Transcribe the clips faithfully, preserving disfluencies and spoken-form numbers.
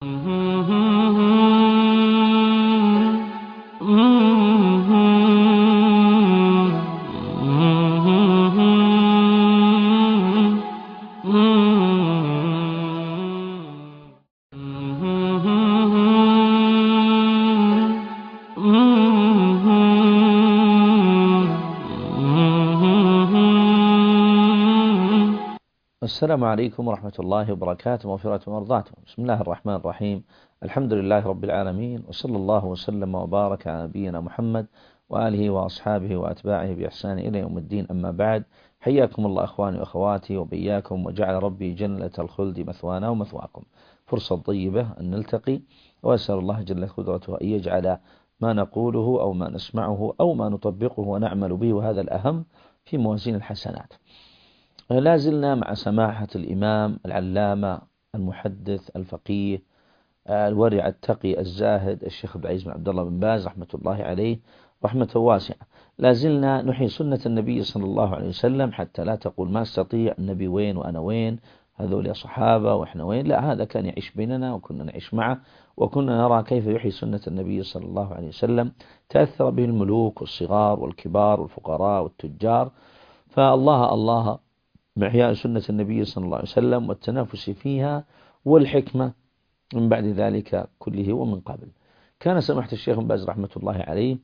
السلام عليكم ورحمة الله وبركاته، مغفرة ومرضاته. بسم الله الرحمن الرحيم. الحمد لله رب العالمين، وصلى الله وسلم وبارك على نبينا محمد وآله وأصحابه وأتباعه بإحسان إلى يوم الدين. أما بعد، حياكم الله أخواني وأخواتي وبياكم، وجعل ربي جنة الخلد مثوانا ومثواكم. فرصة طيبة أن نلتقي، وأسأل الله جل قدرته أن يجعل ما نقوله أو ما نسمعه أو ما نطبقه ونعمل به، وهذا الأهم، في موازين الحسنات. لا زلنا مع سماحة الإمام العلامة المحدث الفقيه الورع التقي الزاهد الشيخ عبد العزيز بن عبد الله بن باز رحمة الله عليه رحمة واسعة. لا زلنا نحيي سنة النبي صلى الله عليه وسلم، حتى لا تقول ما استطيع، النبي وين وأنا وين، هذول يا صحابة وإحنا وين. لا، هذا كان يعيش بيننا وكنا نعيش معه، وكنا نرى كيف يحيي سنة النبي صلى الله عليه وسلم. تأثر به الملوك والصغار والكبار والفقراء والتجار. فالله الله بإحياء سنة النبي صلى الله عليه وسلم والتنافس فيها، والحكمة من بعد ذلك كله ومن قبل. كان سماحة الشيخ بن باز رحمة الله عليه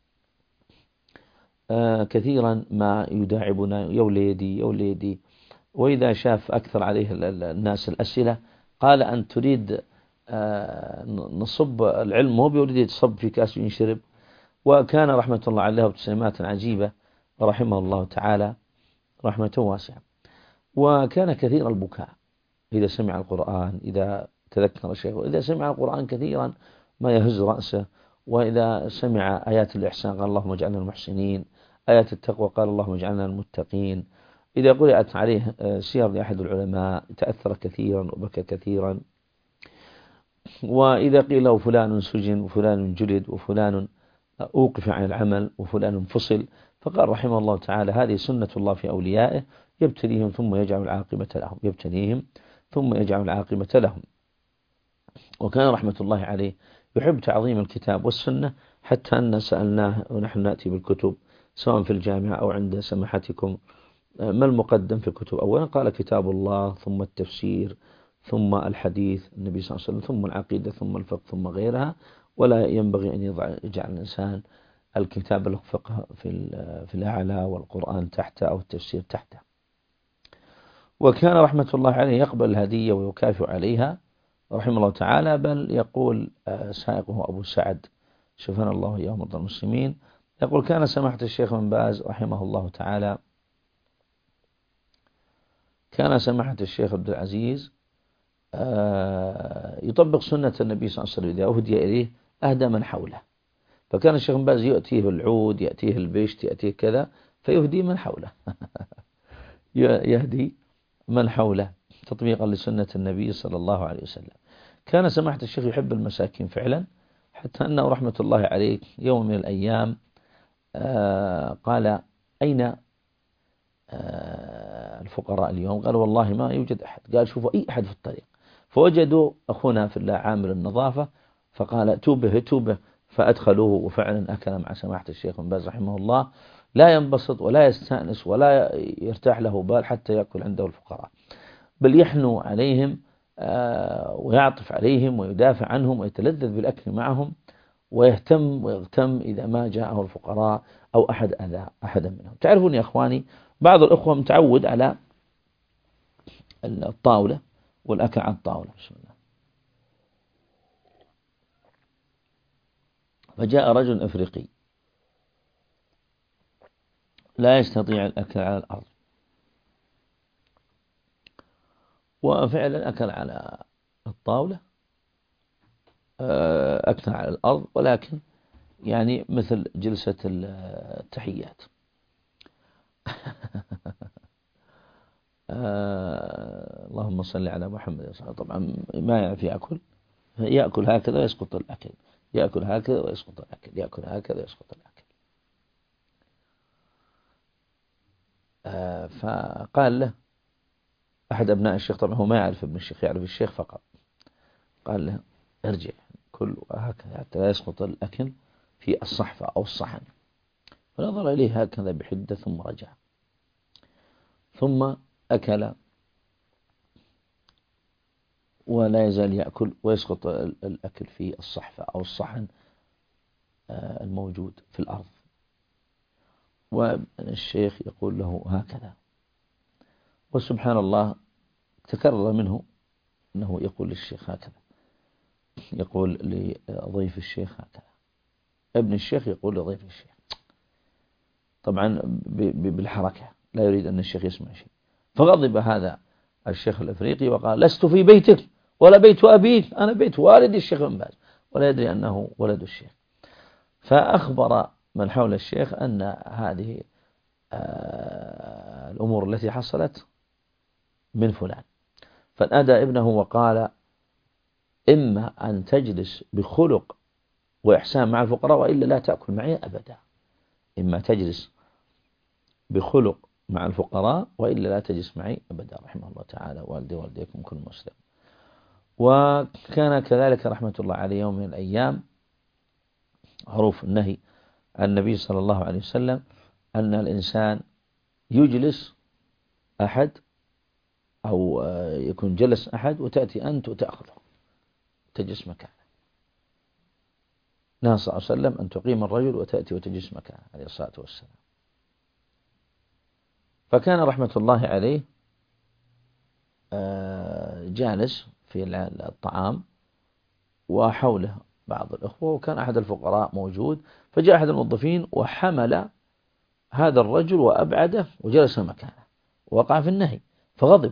آه كثيرا ما يداعبنا: يا وليدي يا وليدي. وإذا شاف أكثر عليه الناس الأسئلة قال: أن تريد آه نصب العلم، مو بيريد يتصب في كاس ينشرب. وكان رحمة الله عليه ابتسامات عجيبة رحمه الله تعالى رحمة واسعة. وكان كثير البكاء إذا سمع القرآن، إذا تذكر شيء، وإذا سمع القرآن كثيرا ما يهز رأسه. وإذا سمع آيات الإحسان قال: اللهم اجعلنا المحسنين. آيات التقوى قال: اللهم اجعلنا المتقين. إذا قرأت عليه سير لأحد العلماء تأثر كثيرا وبكى كثيرا. وإذا قيل له فلان سجن وفلان جلد وفلان أوقف عن العمل وفلان فصل، فقال رحمه الله تعالى: هذه سنة الله في أوليائه، يبتليهم ثم يجعل العاقبة لهم، يبتليهم ثم يجعل العاقبة لهم. وكان رحمة الله عليه يحب تعظيم الكتاب والسنة، حتى أن سألناه ونحن نأتي بالكتب سواء في الجامعة أو عند سماحتكم: ما المقدم في الكتب أولا؟ قال: كتاب الله، ثم التفسير، ثم الحديث النبي صلى الله عليه وسلم، ثم العقيدة، ثم الفقه، ثم غيرها. ولا ينبغي أن يضع يجعل الإنسان الكتاب الفقه في في الأعلى والقرآن تحته أو التفسير تحته. وكان رحمة الله عليه يقبل الهدية ويكافئ عليها رحمه الله تعالى. بل يقول سائقه أبو سعد شفنا الله إياه مرضى المسلمين، يقول: كان سماحة الشيخ بن باز رحمه الله تعالى كان سماحة الشيخ عبد العزيز يطبق سنة النبي صلى الله عليه وسلم. إذا أهدي إليه أهدى من حوله. فكان الشيخ بن باز يأتيه العود، يأتيه البشت، يأتيه كذا، فيهدي من حوله يهدي من حوله تطبيقا لسنة النبي صلى الله عليه وسلم. كان سماحة الشيخ يحب المساكين فعلا، حتى أنه رحمة الله عليه يوم من الأيام قال: أين الفقراء اليوم؟ قال: والله ما يوجد أحد. قال: شوفوا أي أحد في الطريق. فوجدوا أخونا في الله عامل النظافة، فقال: توبه توبه. فأدخلوه، وفعلا أكل مع سماحة الشيخ بن باز رحمه الله. لا ينبسط ولا يستأنس ولا يرتاح له بال حتى يأكل عنده الفقراء، بل يحنو عليهم ويعطف عليهم ويدافع عنهم ويتلذذ بالأكل معهم، ويهتم ويغتم إذا ما جاءه الفقراء أو أحد أذى أحدا منهم. تعرفون يا أخواني، بعض الأخوة متعود على الطاولة والأكل على الطاولة. بسم الله. فجاء رجل أفريقي لا يستطيع الأكل على الأرض، وفعلا أكل على الطاولة، أكل على الأرض، ولكن يعني مثل جلسة التحيات. آه اللهم صل على محمد. طبعا ما يعرف يأكل، يأكل هكذا ويسقط الأكل، يأكل هكذا ويسقط الأكل، يأكل هكذا ويسقط الأكل. آه فقال له أحد أبناء الشيخ، طبعا هو ما يعرف ابن الشيخ، يعرف الشيخ فقط، قال له: ارجع كل هكذا حتى لا يسقط الأكل في الصحفة أو الصحن. فنظر إليه هكذا بحدة ثم رجع، ثم أكل ولا يزال يأكل ويسقط الأكل في الصحفة أو الصحن الموجود في الأرض. والشيخ يقول له هكذا. وسبحان الله تكرر منه أنه يقول للشيخ هكذا، يقول لضيف الشيخ هكذا، ابن الشيخ يقول لضيف الشيخ، طبعا بالحركة لا يريد أن الشيخ يسمع شيء. فغضب هذا الشيخ الأفريقي وقال لست في بيتك ولا بيت أبيك، أنا بيت والدي الشيخ بن باز، ولا يدري أنه ولد الشيخ. فأخبر من حول الشيخ أن هذه الأمور التي حصلت من فلان. فنادى ابنه وقال إما أن تجلس بخلق وإحسان مع الفقراء وإلا لا تأكل معي أبدا. إما تجلس بخلق مع الفقراء وإلا لا تجلس معي أبدا، رحمه الله تعالى والدي والديكم كل مسلم. وكان كذلك رحمة الله عليه يوم من الأيام معروف النهي عن النبي صلى الله عليه وسلم أن الإنسان يجلس أحد أو يكون جلس أحد وتأتي أنت وتأخذه تجلس مكانه. نهى صلى الله عليه وسلم أن تقيم الرجل وتأتي وتجلس مكانه عليه الصلاة والسلام. فكان رحمة الله عليه جالس في الطعام وحوله بعض الأخوة، وكان أحد الفقراء موجود، فجاء أحد الموظفين وحمل هذا الرجل وأبعده وجلس مكانه، وقع في النهي. فغضب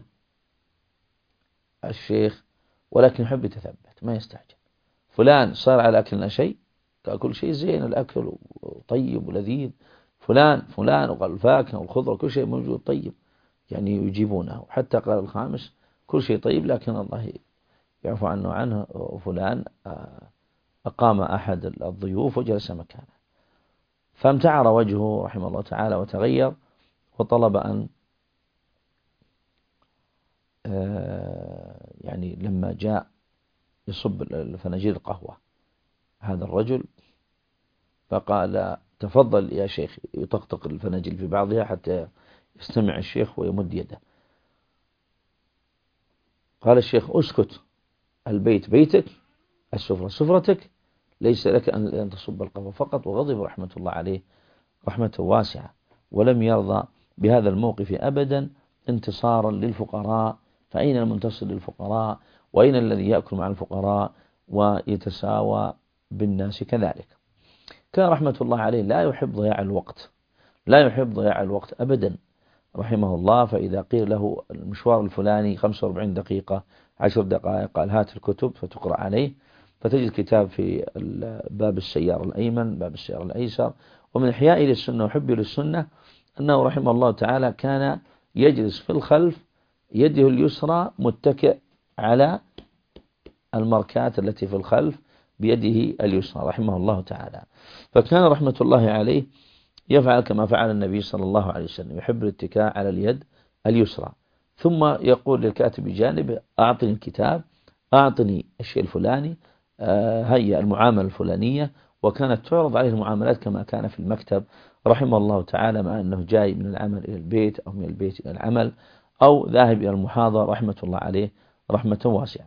الشيخ ولكن يحب يتثبت ما يستعجل. فلان صار على أكلنا شيء، تأكل شيء زين الأكل طيب ولذيذ، فلان فلان وقال الفاكهة والخضرة كل شيء موجود طيب، يعني يجيبونه. حتى قال الخامس كل شيء طيب لكن الله يعفو عنه عنه. وفلان أقام أحد الضيوف وجلس مكانه، فامتعر وجهه رحمه الله تعالى وتغير، وطلب أن يعني لما جاء يصب فناجيل القهوة هذا الرجل فقال تفضل يا شيخ، يطقطق الفناجيل في بعضها حتى يستمع الشيخ ويمد يده. قال الشيخ اسكت، البيت بيتك، السفرة سفرتك، ليس لك أن تصب القهوة فقط. وغضب رحمة الله عليه رحمة واسعة، ولم يرضى بهذا الموقف أبدا انتصارا للفقراء. فأين المنتصر للفقراء؟ وأين الذي يأكل مع الفقراء ويتساوى بالناس كذلك؟ كان رحمة الله عليه لا يحب ضياع الوقت، لا يحب ضياع الوقت أبدا رحمه الله. فإذا قيل له المشوار الفلاني خمسة وأربعين دقيقة عشر دقائق، قال هات الكتب فتقرأ عليه، فتجد كتاب في باب السيارة الأيمن باب السيارة الأيسر. ومن إحيائه للسنة وحبه للسنة أنه رحمه الله تعالى كان يجلس في الخلف يده اليسرى متكئ على المركات التي في الخلف بيده اليسرى رحمه الله تعالى. فكان رحمة الله عليه يفعل كما فعل النبي صلى الله عليه وسلم، يحب الاتكاء على اليد اليسرى، ثم يقول للكاتب بجانب أعطني الكتاب، أعطني الشيء الفلاني، هيا المعاملة الفلانية. وكانت تعرض عليه المعاملات كما كان في المكتب رحمه الله تعالى، مع أنه جاي من العمل إلى البيت أو من البيت إلى العمل أو ذاهب إلى المحاضرة رحمة الله عليه رحمة واسعة.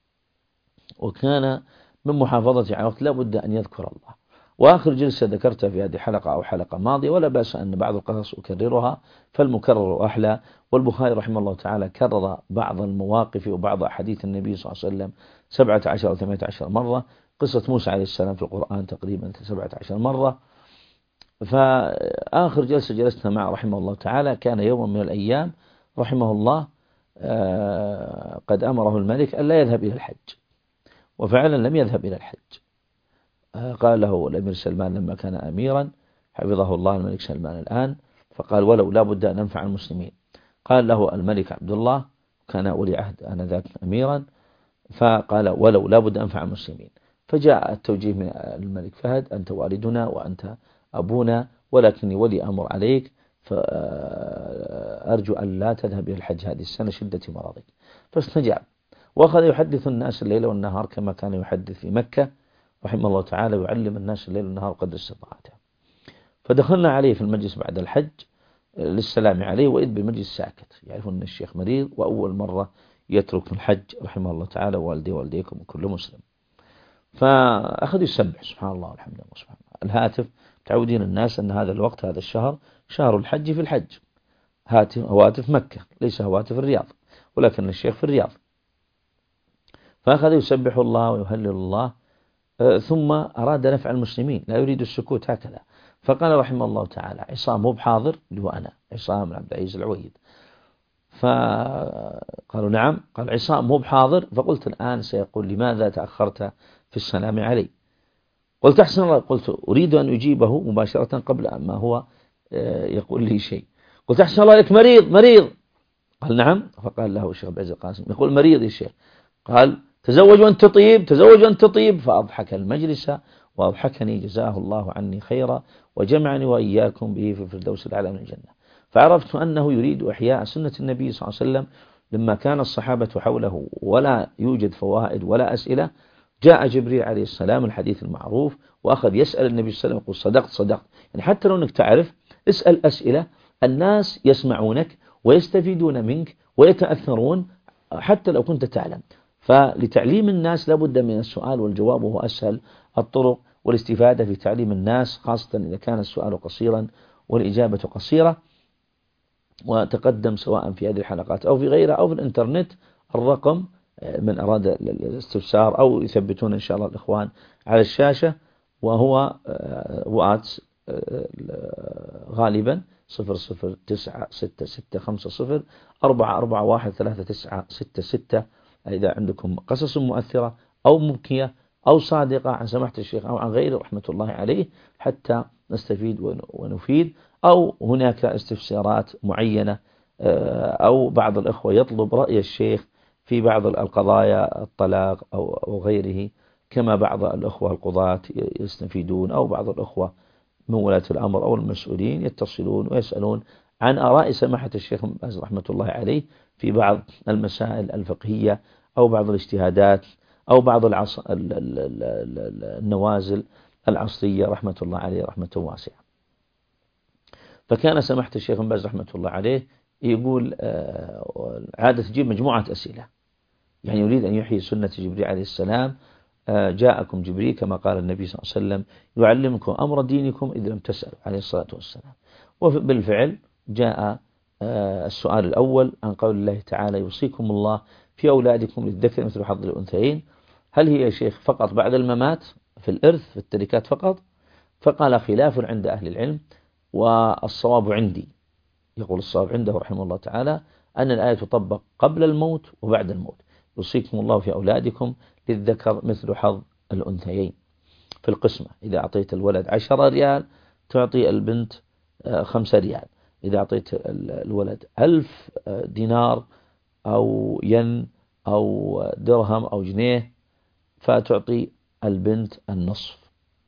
وكان من محافظة على الوقت لا بد أن يذكر الله. وآخر جلسة ذكرتها في هذه الحلقة أو حلقة ماضية، ولا بأس أن بعض القصص أكررها فالمكرر أحلى. والبخاري رحمه الله تعالى كرر بعض المواقف وبعض أحاديث النبي صلى الله عليه وسلم سبعة عشر أو ثمانية عشر مرة. قصة موسى عليه السلام في القرآن تقريبا سبعة عشر مرة. فآخر جلسة جلسنا معه رحمه الله تعالى كان يوم من الأيام رحمه الله قد أمره الملك أن لا يذهب إلى الحج، وفعلا لم يذهب إلى الحج. قال له الأمير سلمان لما كان أميرا حفظه الله الملك سلمان الآن، فقال ولو لا بد أن ننفع المسلمين. قال له الملك عبد الله كان ولي عهد آنذاك أميرا، فقال ولو لا بد أن ننفع المسلمين. فجاء التوجيه من الملك فهد أنت والدنا وأنت أبونا ولكني ولي أمر عليك، فأرجو أن لا تذهب إلى الحج هذه السنة شدة مرضك. فاستجاب وأخذ يحدث الناس الليل والنهار كما كان يحدث في مكة رحمه الله تعالى، يعلم الناس الليل والنهار قدر استطاعته. فدخلنا عليه في المجلس بعد الحج للسلام عليه، وإذ بالمجلس ساكت، يعرفون أن الشيخ مريض وأول مرة يترك الحج رحمه الله تعالى، والدي والديكم وكل مسلم. فأخذ يسبح سبحان الله والحمد لله سبحان الله. الهاتف تعودين الناس أن هذا الوقت هذا الشهر شهر الحج في الحج، هاتف هواتف مكة ليس هواتف الرياض، ولكن الشيخ في الرياض. فأخذ يسبح الله ويهلل الله، ثم أراد نفع المسلمين لا يريد السكوت هكذا، فقال رحمه الله تعالى: عصام مو بحاضر؟ اللي هو أنا عصام بن عبد العزيز العويد. فقالوا نعم. قال: عصام مو بحاضر. فقلت الآن سيقول لماذا تأخرت في السلام علي؟ قلت أحسن الله، قلت أريد أن أجيبه مباشرة قبل ما هو يقول لي شيء. قلت أحسن الله لك مريض مريض. قال نعم. فقال له الشيخ عبد العزيز القاسم: يقول مريض يا شيخ. قال: تزوج وأنت طيب، تزوج وأنت طيب. فأضحك المجلس وأضحكني جزاه الله عني خيرا، وجمعني وإياكم به في الفردوس الأعلى من الجنة. فعرفت أنه يريد إحياء سنة النبي صلى الله عليه وسلم لما كان الصحابة حوله ولا يوجد فوائد ولا أسئلة. جاء جبريل عليه السلام الحديث المعروف وأخذ يسأل النبي صلى الله عليه وسلم يقول: صدقت صدقت. يعني حتى لو أنك تعرف اسأل أسئلة، الناس يسمعونك ويستفيدون منك ويتأثرون حتى لو كنت تعلم. فلتعليم الناس لابد من السؤال والجواب، وهو أسهل الطرق والاستفادة في تعليم الناس، خاصة إذا كان السؤال قصيرا والإجابة قصيرة. وتقدم سواء في هذه الحلقات أو في غيرها أو في الإنترنت الرقم من أراد الاستفسار، أو يثبتون إن شاء الله الإخوان على الشاشة، وهو واتس غالبا صفر صفر تسعة ستة ستة خمسة صفر أربعة أربعة واحد ثلاثة تسعة ستة ستة. إذا عندكم قصص مؤثرة أو مبكية أو صادقة عن سماحة الشيخ أو عن غيره رحمة الله عليه حتى نستفيد ونفيد، أو هناك استفسارات معينة، أو بعض الأخوة يطلب رأي الشيخ في بعض القضايا الطلاق أو غيره، كما بعض الأخوة القضاة يستفيدون، أو بعض الأخوة من ولاة الأمر أو المسؤولين يتصلون ويسألون عن آراء سماحة الشيخ رحمة الله عليه في بعض المسائل الفقهية أو بعض الاجتهادات أو بعض العص... النوازل العصرية رحمة الله عليه رحمة واسعة. فكان سماحة الشيخ باز رحمة الله عليه يقول عادة تجيب مجموعة أسئلة، يعني يريد أن يحيي سنة جبريل عليه السلام: جاءكم جبريل كما قال النبي صلى الله عليه وسلم يعلمكم أمر دينكم إذ لم تسألوا عليه الصلاة والسلام. وبالفعل جاء السؤال الأول عن قول الله تعالى: يوصيكم الله في أولادكم للذكر مثل حظ الأنثيين. هل هي يا شيخ فقط بعد الممات في الإرث في التركات فقط؟ فقال: خلاف عند أهل العلم، والصواب عندي، يقول الصواب عنده رحمه الله تعالى أن الآية تطبق قبل الموت وبعد الموت. يوصيكم الله في أولادكم للذكر مثل حظ الأنثيين في القسمة. إذا أعطيت الولد عشرة ريال تعطي البنت خمسة ريال. إذا أعطيت الولد ألف دينار أو ين أو درهم أو جنيه فتعطي البنت النصف.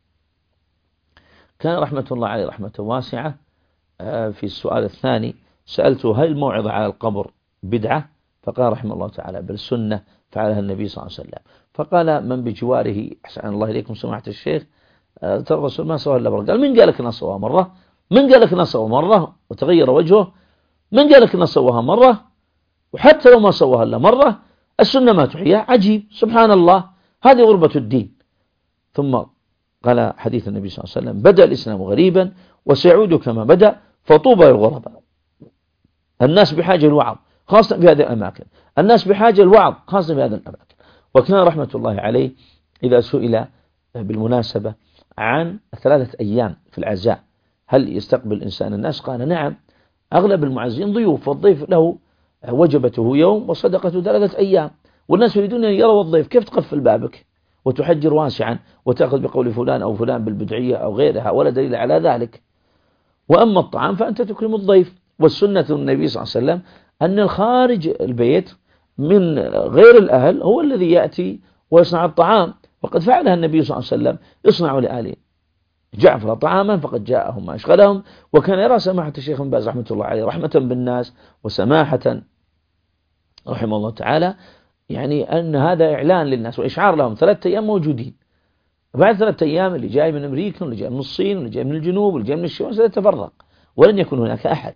كان رحمة الله عليه رحمة واسعة. في السؤال الثاني سألته: هل الموعظة على القبر بدعة؟ فقال رحمه الله تعالى: بل سنة فعلها النبي صلى الله عليه وسلم. فقال من بجواره: أحسن الله إليكم سماحة الشيخ، ترى الرسول ما سوى إلا مرة. قال: من قال لك نصوها مرة؟ من قال لك نصوها مرة؟ وتغير وجهه. من قال لك نصوها مرة؟ وحتى لو ما سوها إلا مرة السنة ما تحييها. عجيب، سبحان الله، هذه غربة الدين. ثم قال حديث النبي صلى الله عليه وسلم: بدأ الإسلام غريبا وسيعود كما بدأ فطوبى للغرباء. الناس بحاجة الوعظ خاصة في هذه الأماكن، الناس بحاجة الوعظ خاصة في هذه الأماكن. وكان رحمة الله عليه إذا سئل بالمناسبة عن ثلاثة أيام في العزاء هل يستقبل الإنسان الناس؟ قال: نعم، أغلب المعزين ضيوف، والضيف له وجبته يوم وصدقته ثلاثة أيام، والناس يريدون أن يروا الضيف. كيف تقفل بابك وتحجر واسعا وتأخذ بقول فلان أو فلان بالبدعية أو غيرها ولا دليل على ذلك؟ وأما الطعام فأنت تكرم الضيف. والسنة النبي صلى الله عليه وسلم أن الخارج البيت من غير الأهل هو الذي يأتي ويصنع الطعام، وقد فعلها النبي صلى الله عليه وسلم: يصنع لآل جعفر طعاما فقد جاءهم ما أشغلهم. وكان يرى سماحة الشيخ بن باز رحمة الله عليه رحمة بالناس وسماحة رحمه الله تعالى يعني أن هذا إعلان للناس وإشعار لهم ثلاثة أيام موجودين، وبعد ثلاثة أيام اللي جاي من أمريكا واللي جاي من الصين واللي جاي من الجنوب واللي جاي من الشمال سيتفرق ولن يكون هناك أحد.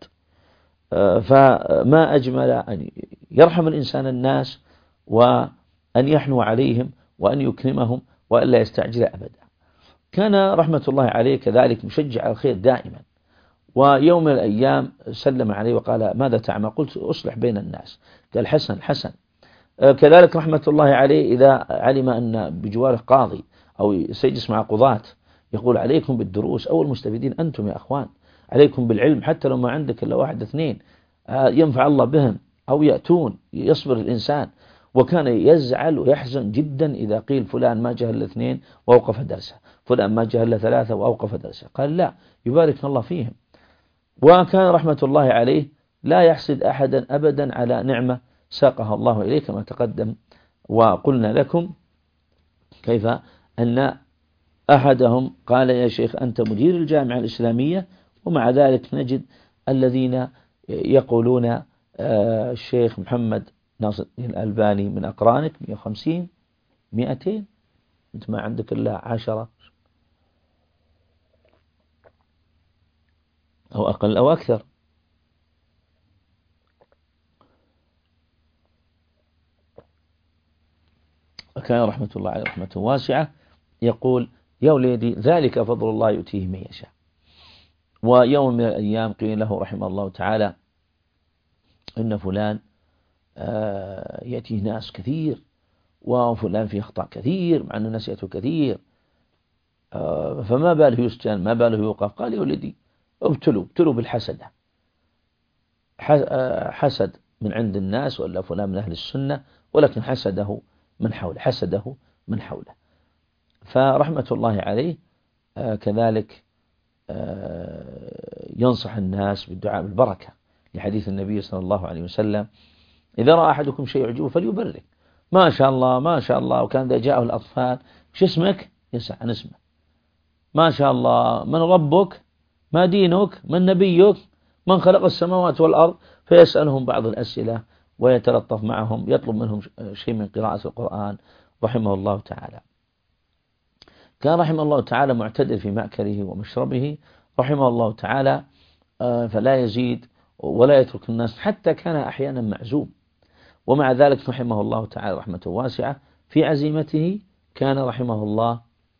فما أجمل أن يرحم الإنسان الناس وأن يحنو عليهم وأن يكرمهم وأن لا يستعجل أبدا. كان رحمة الله عليه كذلك مشجع على الخير دائما، ويوم من الأيام سلم عليه وقال ماذا تعمل؟ قلت أصلح بين الناس. قال حسن حسن. كذلك رحمة الله عليه إذا علم أن بجواره قاضي أو سيجلس مع قضاة يقول عليكم بالدروس، أول مستفيدين أنتم يا أخوان، عليكم بالعلم حتى لو ما عندك إلا واحد اثنين ينفع الله بهم أو يأتون، يصبر الإنسان. وكان يزعل ويحزن جدا إذا قيل فلان ما جهل الاثنين وأوقف درسه، فلان ما جهل ثلاثة وأوقف درسه. قال لا، يبارك الله فيهم. وكان رحمة الله عليه لا يحسد أحدا أبدا على نعمة ساقها الله إليه كما تقدم وقلنا لكم كيف أن أحدهم قال يا شيخ أنت مدير الجامعة الإسلامية، ومع ذلك نجد الذين يقولون الشيخ محمد ناصر الألباني من أقرانك مئة وخمسين مئتين، أنت ما عندك إلا عشرة أو أقل أو أكثر. وكان رحمة الله عليه رحمة واسعة يقول يا وليدي ذلك فضل الله يؤتيه من يشاء. ويوم من الأيام قيل له رحمه الله تعالى إن فلان يأتيه ناس كثير وفلان فيه أخطاء كثير مع أن الناس يأتوا كثير، فما باله يسجن، ما باله يوقف؟ قال يا ولدي ابتلوا ابتلوا بالحسدة، حسد من عند الناس ولا فلان من أهل السنة، ولكن حسده من حوله، حسده من حوله. فرحمة الله عليه كذلك ينصح الناس بالدعاء بالبركة لحديث النبي صلى الله عليه وسلم إذا رأى أحدكم شيء يعجبه فليبرك، ما شاء الله ما شاء الله. وكان إذا جاءه الأطفال شو اسمك؟ يسأل عن اسمه، ما شاء الله، من ربك؟ ما دينك؟ من نبيك؟ من خلق السماوات والأرض؟ فيسألهم بعض الأسئلة ويتلطف معهم، يطلب منهم شيء من قراءة القرآن رحمه الله تعالى. كان رحمه الله تعالى معتدل في مأكله ومشربه رحمه الله تعالى، فلا يزيد ولا يترك الناس، حتى كان أحيانا معزوم. ومع ذلك رحمه الله تعالى رحمة واسعة في عزيمته كان رحمه الله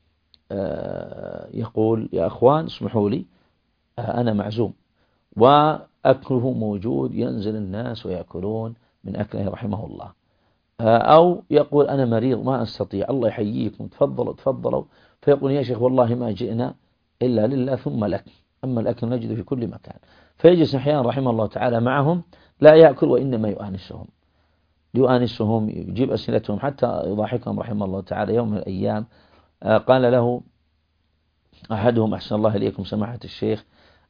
يقول يا أخوان اسمحوا لي أنا معزوم، وأكله موجود، ينزل الناس ويأكلون من أكله رحمه الله. أو يقول أنا مريض ما أستطيع، الله يحييكم تفضلوا تفضلوا، فيقول يا شيخ والله ما جئنا إلا لله ثم لك، أما الأكل نجد في كل مكان. فيجلس أحيانا رحمه الله تعالى معهم لا يأكل وإنما يؤانسهم يؤانسهم يجيب أسئلتهم حتى يضاحكهم رحمه الله تعالى. يوم من الأيام قال له أحدهم أحسن الله إليكم سماحة الشيخ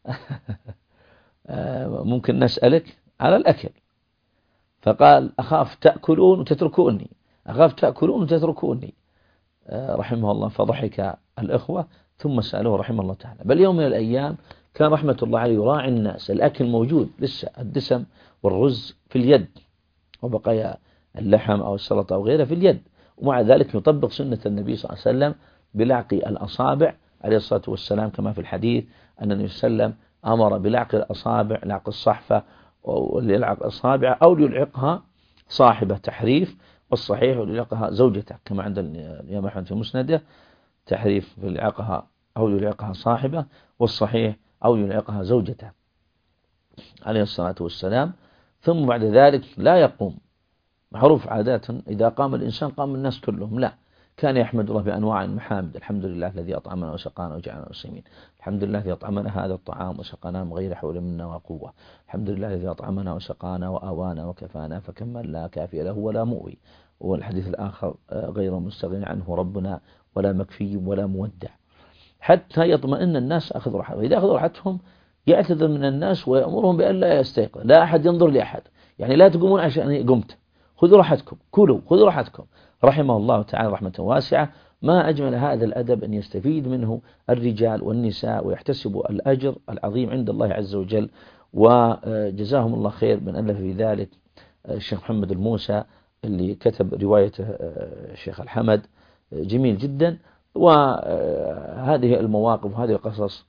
ممكن نسألك على الأكل؟ فقال أخاف تأكلون وتتركوني، أخاف تأكلون وتتركوني رحمه الله. فضحك الأخوة ثم سألوه رحمه الله تعالى. بل يوم من الأيام كان رحمة الله عليه يراعي الناس، الأكل موجود لسه، الدسم والرز في اليد وبقايا اللحم أو السلطة أو غيره في اليد، ومع ذلك يطبق سنة النبي صلى الله عليه وسلم بلعق الأصابع عليه الصلاة والسلام، كما في الحديث أن النبي صلى الله عليه وسلم أمر بلعق الأصابع، لعق الصحفة وليلعق أصابع أو ليلعقها صاحبة تحريف، والصحيح وليلعقها زوجته كما عند الإمام أحمد في مسنده تحريف يلعقها أو يلعقها صاحبة، والصحيح أو يلعقها زوجته عليه الصلاة والسلام. ثم بعد ذلك لا يقوم، معروف عادة إذا قام الإنسان قام الناس كلهم، لا، كان يحمد الله بأنواع المحامد، الحمد لله الذي أطعمنا وسقانا وجعلنا مسلمين، الحمد لله الذي أطعمنا هذا الطعام وسقانا من غير حول منا وقوة، الحمد لله الذي أطعمنا وسقانا وآوانا وكفانا فكمل لا كافي له ولا مؤوي. والحديث الآخر غير مستغني عنه ربنا ولا مكفي ولا مودع، حتى يطمئن الناس أخذ راحتهم. وإذا أخذ راحتهم يعتذر من الناس ويأمرهم بأن لا يستيقظ، لا أحد ينظر لأحد، يعني لا تقومون عشان قمت، خذوا راحتكم، كلوا خذوا راحتكم. رحمه الله تعالى رحمة واسعة. ما أجمل هذا الأدب أن يستفيد منه الرجال والنساء ويحتسبوا الأجر العظيم عند الله عز وجل. وجزاهم الله خير من ألف في ذلك الشيخ محمد الموسى اللي كتب روايته الشيخ الحمد جميل جدا. وهذه المواقف وهذه القصص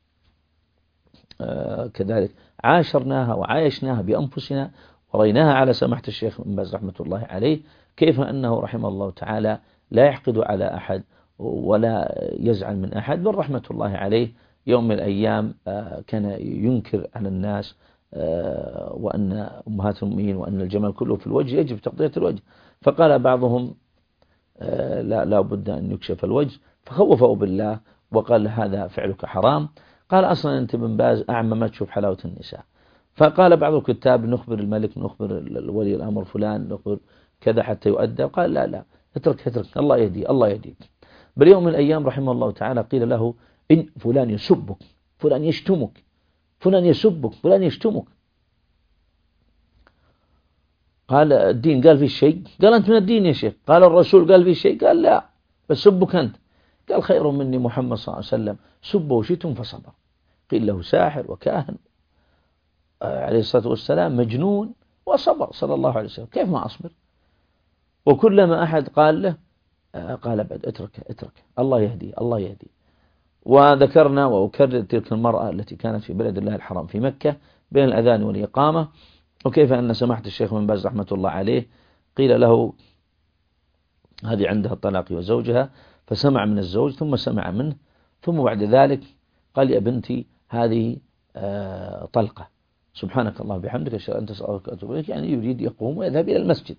كذلك عاشرناها وعايشناها بأنفسنا ورأيناها على سماحة الشيخ بن باز رحمة الله عليه، كيف أنه رحمه الله تعالى لا يحقد على أحد ولا يزعل من أحد، بل رحمة الله عليه يوم من الأيام كان ينكر على الناس وأن أمهات المؤمنين وأن الجمال كله في الوجه يجب تغطية الوجه، فقال بعضهم لا, لا بد أن يكشف الوجه، فخوفوا بالله وقال هذا فعلك حرام. قال أصلا أنت بن باز أعمى ما تشوف حلاوة النساء. فقال بعض الكتاب نخبر الملك، نخبر ولي الأمر فلان، نخبر كذا حتى يؤدى. قال لا لا اترك اترك الله يهدي الله يهديك. بل يوم من الأيام رحمه الله تعالى قيل له إن فلان يسبك، فلان يشتمك، فلان يسبك، فلان يشتمك. قال الدين قال فيه شيء؟ قال أنت من الدين يا شيخ. قال الرسول قال فيه شيء؟ قال لا، بس سبك أنت. قال خير مني محمد صلى الله عليه وسلم سب وشتم فصبر. قيل له ساحر وكاهن عليه الصلاة والسلام مجنون وصبر صلى الله عليه وسلم، كيف ما أصبر؟ وكلما أحد قال له قال بعد اترك اترك الله يهدي الله يهدي. وذكرنا وأكرر تلك المرأة التي كانت في بلد الله الحرام في مكة بين الأذان والإقامة، وكيف أن سماحة الشيخ بن باز رحمة الله عليه قيل له هذه عندها الطلاق وزوجها، فسمع من الزوج ثم سمع منه، ثم بعد ذلك قال يا بنتي هذه طلقة، سبحانك الله بحمدك أشهد أن لا إله إلا أنت أتوب إليك، يعني يريد يقوم ويذهب إلى المسجد.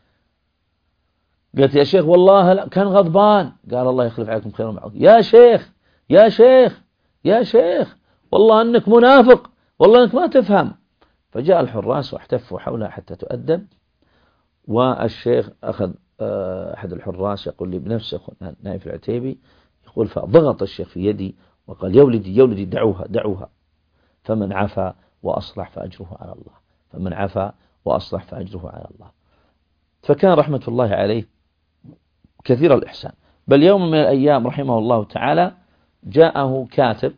قالت يا شيخ والله لا، كان غضبان. قال الله يخلف عليكم خير معه. يا شيخ يا شيخ يا شيخ والله أنك منافق، والله أنك ما تفهم. فجاء الحراس واحتفوا حولها حتى تؤدب، والشيخ أخذ أحد الحراس يقول لي بنفسه نايف العتيبي يقول فضغط الشيخ في يدي وقال يا ولدي يا ولدي دعوها دعوها، فمن عفا وأصلح فأجره على الله، فمن عفا وأصلح فأجره على الله. فكان رحمة الله عليه كثير الإحسان. بل يوم من الأيام رحمه الله تعالى جاءه كاتب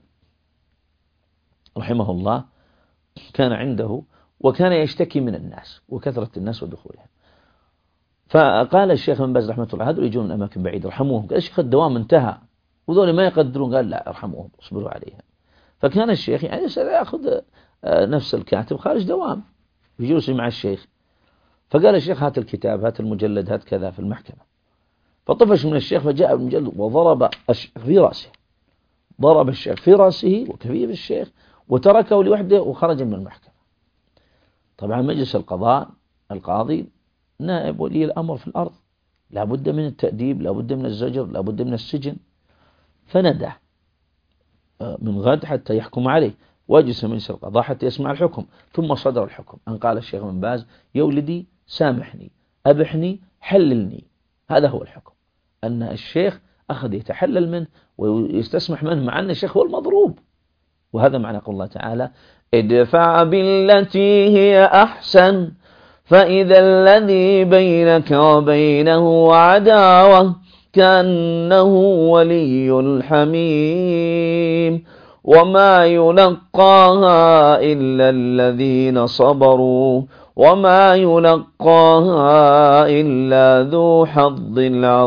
رحمه الله كان عنده وكان يشتكي من الناس وكثرة الناس ودخولهم، فقال الشيخ بن باز رحمة الله هذول يجون من أماكن بعيدة ارحموهم. قال الشيخ الدوام انتهى وذول ما يقدرون. قال لا ارحموهم اصبروا عليهم. فكان الشيخ يعني يأخذ نفس الكاتب خارج دوام يجلس مع الشيخ، فقال الشيخ هات الكتاب هات المجلد هات كذا في المحكمة. فطفش من الشيخ فجاء المجلد وضرب الشيخ في رأسه، ضرب الشيخ في رأسه وكفيف الشيخ وتركه لوحده وخرج من المحكمة. طبعا مجلس القضاء القاضي نائب ولي الأمر في الأرض، لا بد من التأديب، لا بد من الزجر، لا بد من السجن. فندى من غد حتى يحكم عليه، وجلس مجلس القضاء حتى يسمع الحكم، ثم صدر الحكم أن قال الشيخ بن باز يا ولدي سامحني أبحني حللني. هذا هو الحكم، أن الشيخ أخذ يتحلل منه ويستسمح منه مع أن الشيخ هو المضروب. وهذا معنى قول الله تعالى ادفع بالتي هي أحسن فإذا الذي بينك وبينه عداوة كأنه ولي حميم وما يلقاها إلا الذين صبروا وما يلقاها إلا ذو حظ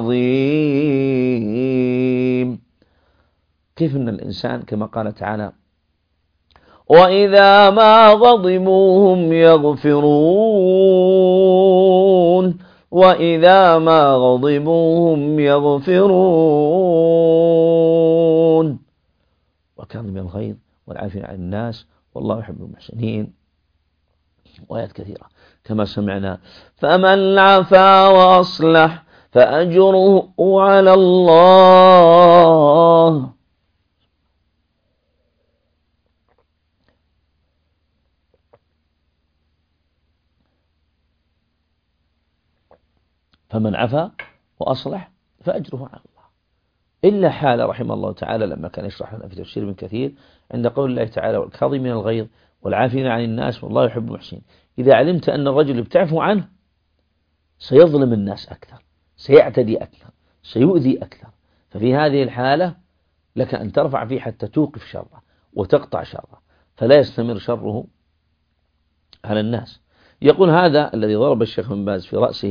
عظيم. كيف أن الإنسان كما قال تعالى وإذا ما غضبوا هم يغفرون وإذا ما غضبوا هم يغفرون وكاظم الغيظ والعافين عن الناس والله يحب المحسنين، وآيات كثيرة كما سمعنا. فمن عفا وأصلح فأجره على الله فمن عفا وأصلح فأجره على الله. إلا حال رحمه الله تعالى لما كان يشرح لنا في تفسير ابن كثير عند قول الله تعالى والكاظمين الغيظ والعافين عن الناس والله يحب المحسنين. إذا علمت أن الرجل اللي بتعفو عنه سيظلم الناس أكثر، سيعتدي أكثر، سيؤذي أكثر، ففي هذه الحالة لك أن ترفع فيه حتى توقف شره وتقطع شره فلا يستمر شره على الناس. يقول هذا الذي ضرب الشيخ بن باز في رأسه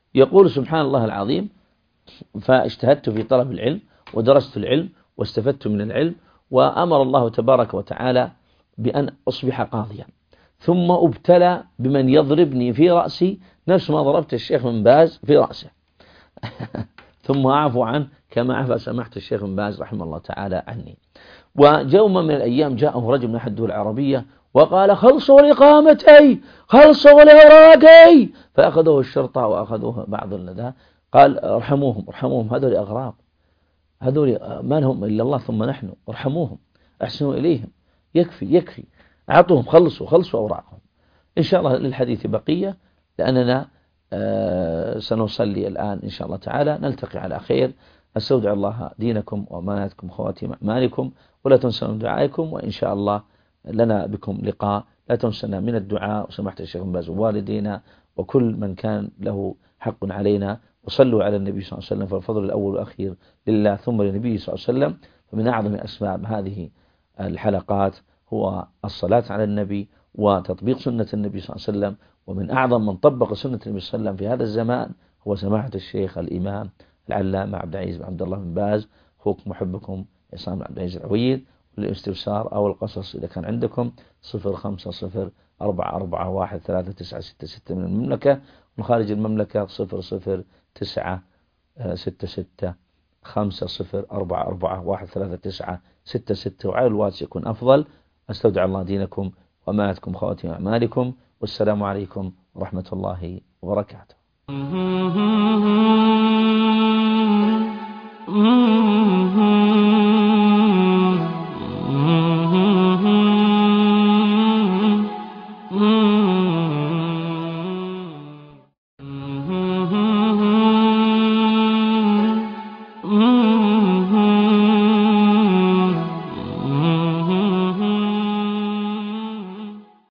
يقول سبحان الله العظيم: فاجتهدت في طلب العلم ودرست العلم واستفدت من العلم، وأمر الله تبارك وتعالى بأن أصبح قاضيا، ثم ابتلى بمن يضربني في رأسي نفس ما ضربت الشيخ بن باز في رأسه ثم أعفو عنه كما عفى سماحة الشيخ بن باز رحمه الله تعالى عني. ويوم من الأيام جاءه رجل من أحد الدول العربية وقال: خلصوا لإقامتي، خلصوا لأوراقي. فأخذوه الشرطة وأخذوه بعض النداء، قال: ارحموهم ارحموهم، هذول أغراب، هذول ما لهم إلا الله ثم نحن، ارحموهم، أحسنوا إليهم، يكفي يكفي، أعطوهم، خلصوا خلصوا أوراقهم. إن شاء الله للحديث بقية، لأننا آه سنصلي الآن إن شاء الله تعالى، نلتقي على خير. أستودع الله دينكم وأماناتكم خواتيم أعمالكم، ولا تنسوا من دعائكم، وإن شاء الله لنا بكم لقاء. لا تنسنا من الدعاء، وسماحة الشيخ بن باز ووالدينا وكل من كان له حق علينا. وصلوا على النبي صلى الله عليه وسلم، فالفضل الأول والأخير لله ثم للنبي صلى الله عليه وسلم. فمن أعظم أسباب هذه الحلقات هو الصلاة على النبي وتطبيق سنة النبي صلى الله عليه وسلم. ومن أعظم من طبق سنة النبي صلى الله عليه وسلم في هذا الزمان هو سماحة الشيخ الإمام العلامة عبد العزيز بن عبد الله بن باز. أخوكم محبكم عصام بن عبد العزيز العويد. والاستفسار أو القصص إذا كان عندكم صفر خمسة صفر أربعة أربعة واحد ثلاثة تسعة ستة ستة من المملكة، ومن خارج المملكة صفر صفر تسعة ستة ستة خمسة صفر أربعة أربعة واحد ثلاثة تسعة ستة ستة. وعلى الواتس يكون أفضل. أستودع الله دينكم وأماناتكم خواتيم أعمالكم، والسلام عليكم ورحمة الله وبركاته.